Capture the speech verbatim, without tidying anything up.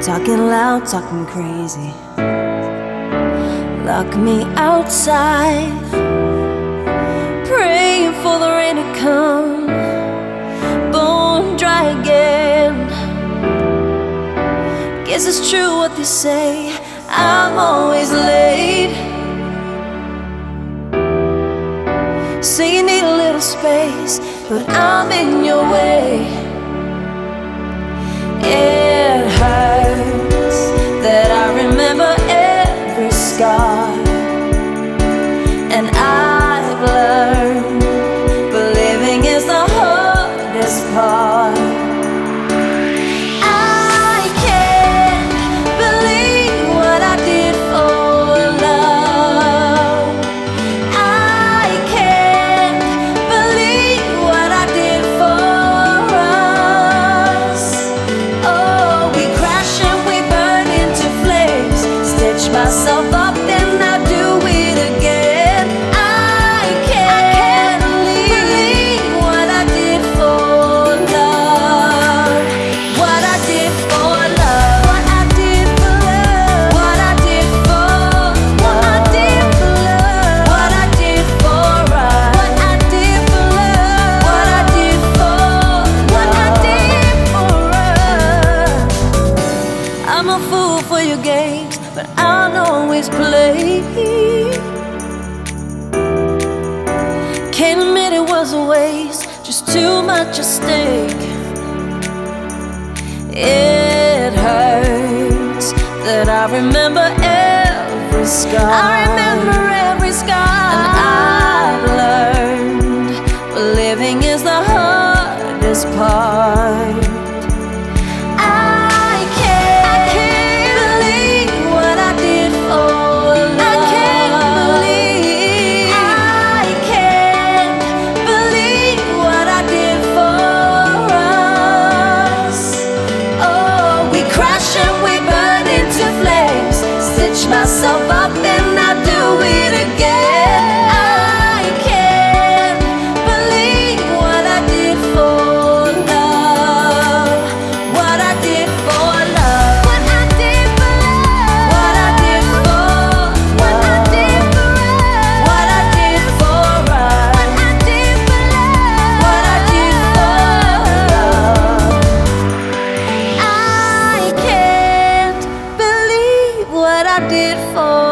talking loud, talking crazy. Lock me outside, praying for the rain to come, bone dry again. Guess it's true what they say, I'm always late. Say you need a little space, but I'm in your way. It hurts that I remember every scar, and I've learned believing is the hardest part. I can't believe what I did for love. I can't believe what I did for us. Oh, we crash and we burn into flames, stitch myself up and I do it again. I can't believe what I did for love. What I did for love. What I did for love. What I did for What I did for love. What I did for us. What I did for love. What I did for What I did for us. I'm a fool for your games, but I'll always play. Can't admit it was a waste, just too much at stake. It hurts that I remember every scar. I remember every scar. And I've learned living is the hardest part. I can't believe what I did for love. I can't believe. I can't believe what I did for us. Oh, we crash and we burn into flames, stitch myself up and I do it again. I can't believe what I did for love. What I did for love. What I did for love. What I did for What I did for us. What I did for us. What I did for love. What I did for love. I can't believe what I did for